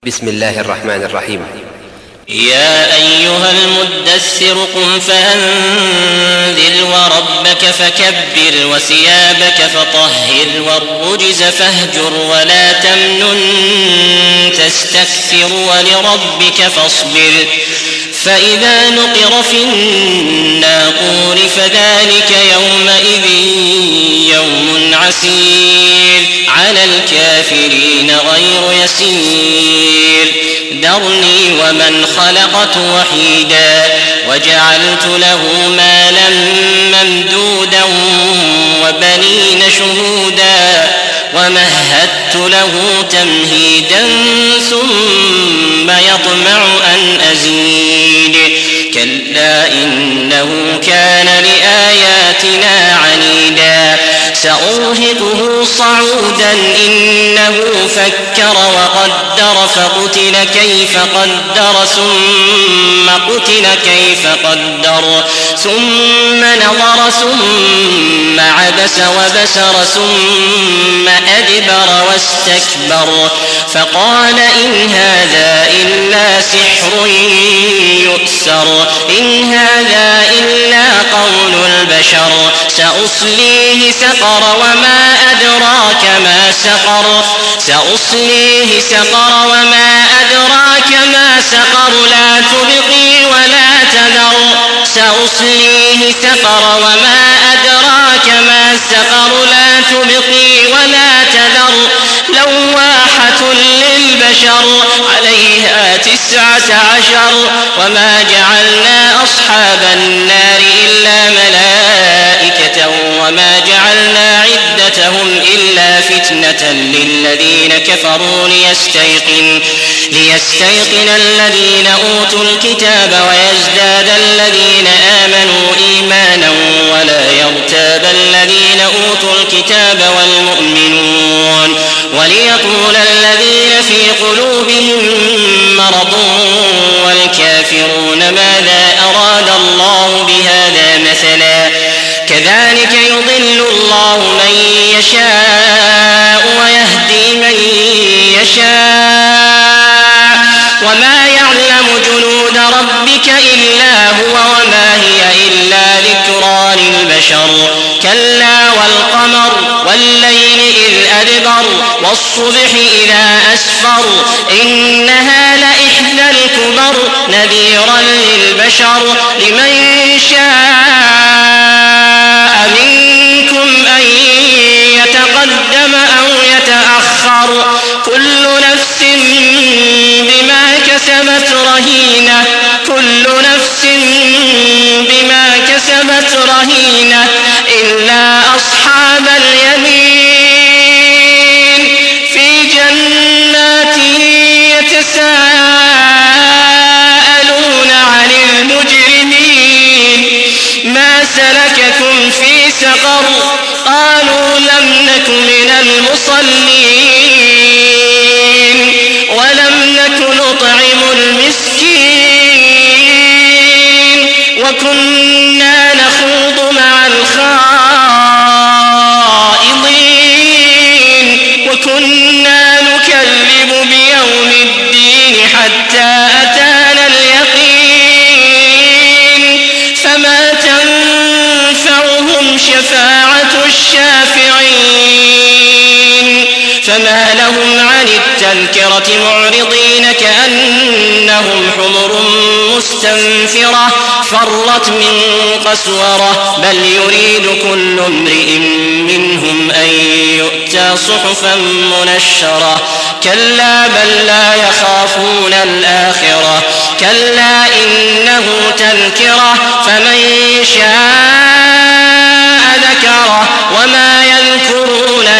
بسم الله الرحمن الرحيم. يا أيها المدثر قم فأنذر وربك فكبر وثيابك فطهر والرجز فاهجر ولا تمنن تستكثر ولربك فاصبر فإذا نقر في الناقور فذلك يومئذ يوم عسير على الكافرين غير يسير ذرني ومن خلقت وحيدا وجعلت له مالا ممدودا وبنين شهودا ومهدت له تمهيدا ثم يطمع أن أزيد كلا إنه كان لآياتنا عنيدا سأرهقه صعودا إنه فكر وقدر فقتل كيف قدر ثم قتل كيف قدر ثم نظر ثم عبس وبسر ثم أدبر واستكبر فقال إن هذا إلا سحر يؤثر إن هذا إلا قول البشر سأصليه سقر وما أدراك ما سقر سأصليه سقر وما أدراك ما سقر لا تبقي ولا تذر سأصليه سقر وما أدراك ما سقر لا تبقي ولا تذر لواحة للبشر عليها 19 وما جعلنا أصحاب النار إلا ملائكة وما جعلنا عدتهم إلا فتنة للذين كفروا ليستيقن الذين أوتوا الكتاب ويزداد الذين آمنوا إيمانا ولا يرتاب الذين أوتوا الكتاب والمؤمنون وليقول الذين في قلوبهم مرض والكافرون ماذا أراد الله بهذا مثلا كذلك يضل الله من يشاء ويهدي من يشاء وما يعلم جنود ربك إلا هو وما هي إلا ذكرى للبشر كلا والقمر والليل إذ أدبر والصبح إذا أسفر إنها لإحدى الكبر نذيرا للبشر لمن شاء منكم أن يتقدم أو يتأخر كل نفس بما كسبت رهينة كل نفس بما كسبت رهينة إلا أصحاب اليمين في جنات يتساءلون عن المجرمين ما سلككم في سقر قالوا لم نك من المصلين ولم نك نطعم المسكين وكنا نخوض مع الخائضين وكنا نكذب بيوم الدين حتى أتانا اليقين فما تنفعهم شفاعة الشافعين فما لهم عن التذكرة معرضين كأنهم حمر مستنفرة فرت من قسورة بل يريد كل امرئ منهم أن يؤتى صحفا منشرة كلا بل لا يخافون الآخرة كلا إنه تذكرة فمن شاء ذكره وما يذكرون